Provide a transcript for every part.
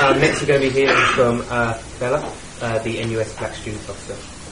Next we're going to be hearing from Bella, the NUS Black Students Officer.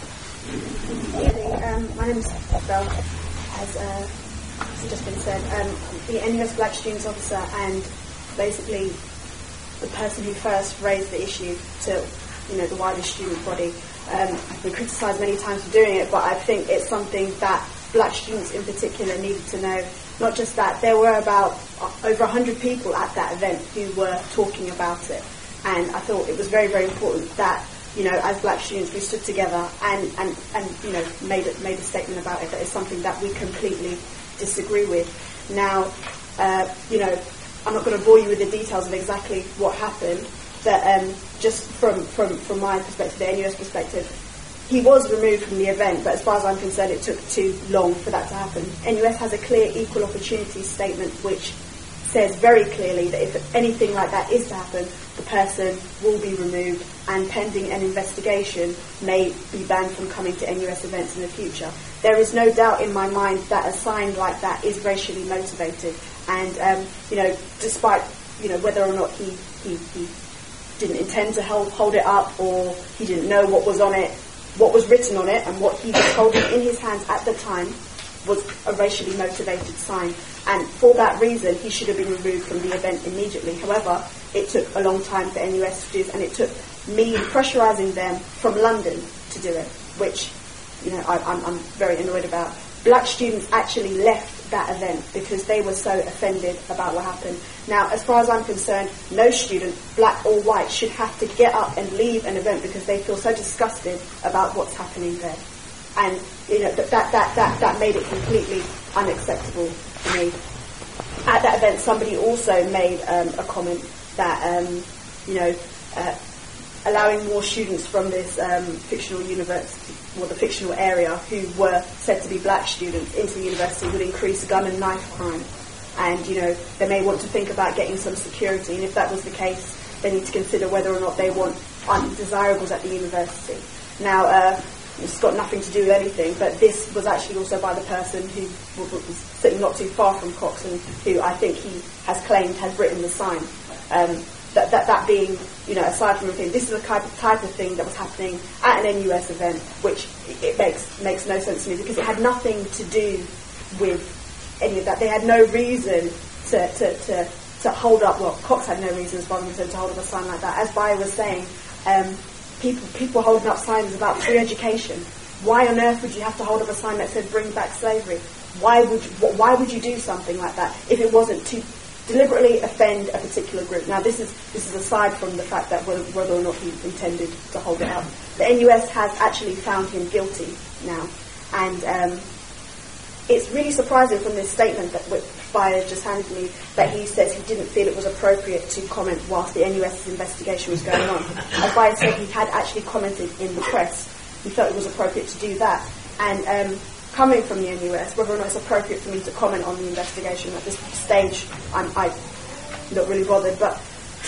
My name is Bella, as just been said. The NUS Black Students Officer, and basically the person who first raised the issue to the wider student body. I've been criticised many times for doing it, but I think it's something that black students in particular needed to know. Not just that, there were about over 100 people at that event who were talking about it, and I thought it was very, very important that as black students we stood together and made a statement about it. That is something that we completely disagree with. Now, I'm not going to bore you with the details of exactly what happened, but just from my perspective, the NUS perspective, he was removed from the event, but as far as I'm concerned, it took too long for that to happen. NUS has a clear equal opportunity statement which says very clearly that if anything like that is to happen, the person will be removed, and pending an investigation may be banned from coming to NUS events in the future. There is no doubt in my mind that a sign like that is racially motivated, and despite whether or not he didn't intend to hold it up, or he didn't know what was on it, what was written on it, and what he was holding in his hands at the time was a racially motivated sign. And for that reason, he should have been removed from the event immediately. However, it took a long time for NUS to do this, and it took me pressurising them from London to do it, which I'm very annoyed about. Black students actually left that event because they were so offended about what happened. Now, as far as I'm concerned, no student, black or white, should have to get up and leave an event because they feel so disgusted about what's happening there. And that made it completely unacceptable for me. At that event, somebody also made a comment that allowing more students from this fictional university, or the fictional area, who were said to be black students into the university would increase gun and knife crime. And, they may want to think about getting some security, and if that was the case, they need to consider whether or not they want undesirables at the university. Now, it's got nothing to do with anything, but this was actually also by the person who was sitting not too far from Cox, and who I think he has claimed has written the sign. That being, aside from everything, this is the type of thing that was happening at an NUS event, which it makes no sense to me, because it had nothing to do with any of that. They had no reason to hold up. Well, Cox had no reason, as far as I'm concerned, to hold up a sign like that. As Bayo was saying, people holding up signs about free education. Why on earth would you have to hold up a sign that said "Bring back slavery"? Why would you do something like that if it wasn't to deliberately offend a particular group? Now, this is aside from the fact that whether or not he intended to hold it up. The NUS has actually found him guilty now, and it's really surprising from this statement that Bayo just handed me that he says he didn't feel it was appropriate to comment whilst the NUS's investigation was going on. As Bayo said, he had actually commented in the press. He felt it was appropriate to do that, and coming from the NUS, whether or not it's appropriate for me to comment on the investigation at this stage, I'm not really bothered. But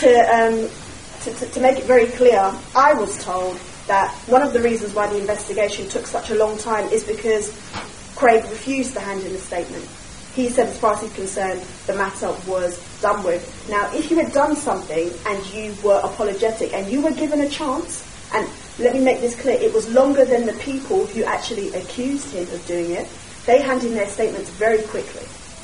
to make it very clear, I was told that one of the reasons why the investigation took such a long time is because Craig refused to hand in a statement. He said, as far as he's concerned, the matter was done with. Now, if you had done something and you were apologetic and you were given a chance, and let me make this clear, it was longer than the people who actually accused him of doing it. They handed in their statements very quickly.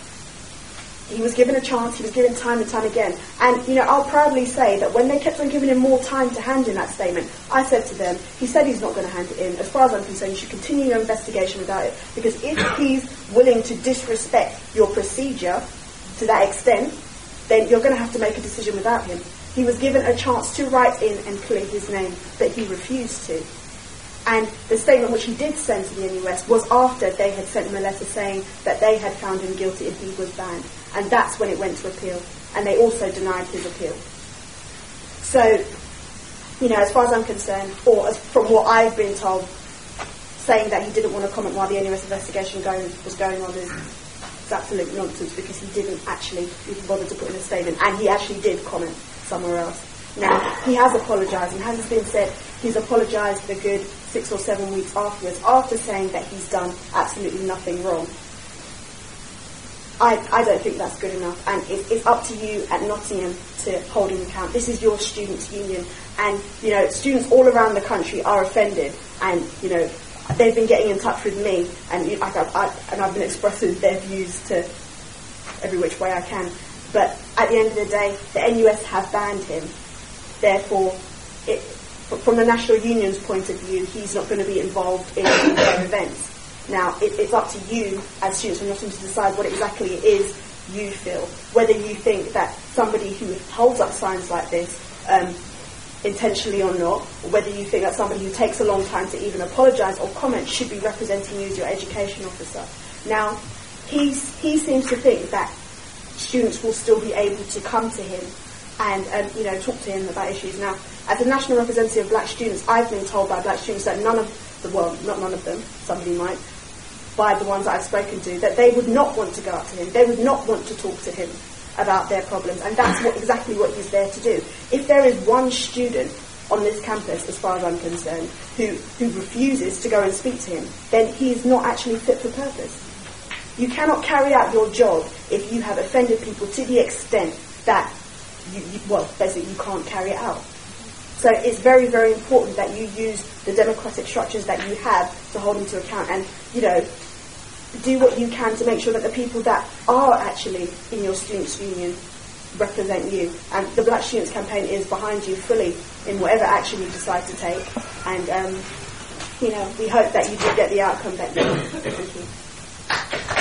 He was given a chance, he was given time and time again. And, I'll proudly say that when they kept on giving him more time to hand in that statement, I said to them, he said he's not going to hand it in. As far as I'm concerned, you should continue your investigation without it. Because if he's willing to disrespect your procedure to that extent, then you're going to have to make a decision without him. He was given a chance to write in and clear his name, but he refused to. And the statement which he did send to the NUS was after they had sent him a letter saying that they had found him guilty and he was banned. And that's when it went to appeal. And they also denied his appeal. So, as far as I'm concerned, or from what I've been told, saying that he didn't want to comment while the NUS investigation was going on is absolute nonsense, because he didn't actually even bother to put in a statement. And he actually did comment somewhere else. Now, he has apologised, and as it's been said, he's apologised a good 6 or 7 weeks afterwards, after saying that he's done absolutely nothing wrong. I don't think that's good enough, and it's up to you at Nottingham to hold him account. This is your students' union, and students all around the country are offended, and they've been getting in touch with me, and I've been expressing their views to every which way I can. But at the end of the day, the NUS have banned him. Therefore, from the National Union's point of view, he's not going to be involved in their events. Now, it's up to you as students from Nottingham to decide what exactly it is you feel. Whether you think that somebody who holds up signs like this, intentionally or not, or whether you think that somebody who takes a long time to even apologise or comment should be representing you as your education officer. Now, he seems to think that students will still be able to come to him and talk to him about issues. Now, as a national representative of black students, I've been told by black students that not none of them, somebody might, by the ones that I've spoken to, that they would not want to go up to him, they would not want to talk to him about their problems, and that's exactly what he's there to do. If there is one student on this campus, as far as I'm concerned, who refuses to go and speak to him, then he's not actually fit for purpose. You cannot carry out your job if you have offended people to the extent that basically you can't carry it out. So it's very, very important that you use the democratic structures that you have to hold them to account, and do what you can to make sure that the people that are actually in your students' union represent you. And the Black Students Campaign is behind you fully in whatever action you decide to take. And we hope that you do get the outcome that you want. Thank you.